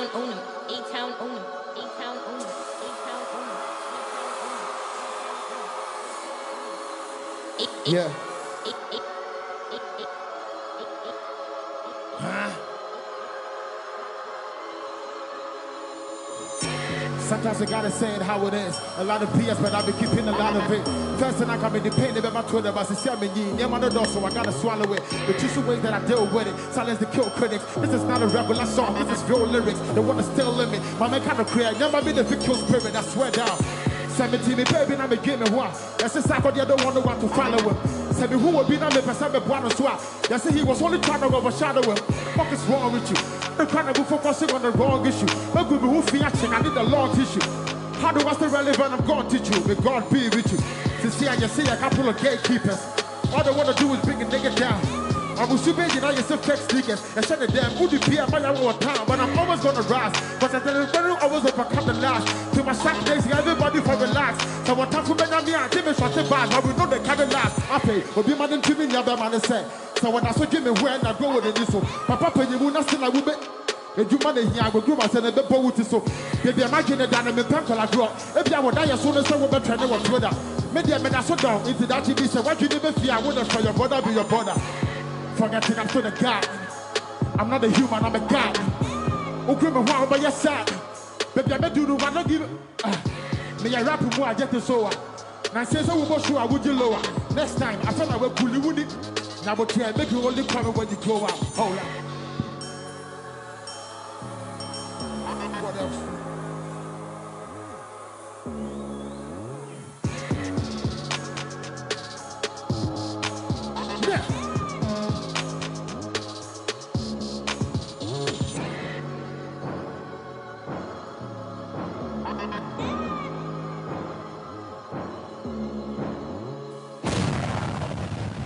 A-Town on them, A-Town on them, A-Town on them, A-Town on them. Yeah. Sometimes I gotta say it how it is. A lot of BS, but I be keeping a lot of it. First thing I come in the pain about my Twitter, but see me, yeah, man, so I gotta swallow it. The two ways that I deal with it, silence the kill critics. This is not a regular song, this is real lyrics. They wanna still limit. My man kind of create, never be the victim spirit, I swear down. 17 me baby, now me give me one. That's the cycle, the other one want to follow him. Say me who would be now me for some one as well. They say he was only trying to overshadow him. What is wrong with you? I'm trying to be focusing on the wrong issue. But good who feel action, I need a long tissue. How do I stay relevant? I'm going to teach you. May God be with you. Sincere, you see a couple of gatekeepers. All they want to do is bring a nigga down. I'm assuming you know yourself fake sneakers. And send the damn who the be my own town. But I'm always gonna rise. But I tell you, I always overcome the last. To my sack days, everybody for relax. So what time for me, I'm give me shot the bad. But we know they can't last. I pay. But be man to me, the other man say. So when I saw give me when I go with it, so Papa, you will not still like women. And you money here, I will grow myself and the boat is so. Baby, imagine it down in the temple I grow. If I would die as soon as I would be trying to work with her. Maybe I'm so down into that TV. So what you never fear, I wouldn't for your brother be your brother. Forgetting I'm still a God. I'm not a human, I'm a God. Who give me one by your side. Baby, I bet you do one, not give me a rap more, I get the sower. Now say so, we'll sure I would you lower. Next time, I felt I will pull you with it. Now, but try make you only come when you grow up. Hold up. What else? Yeah.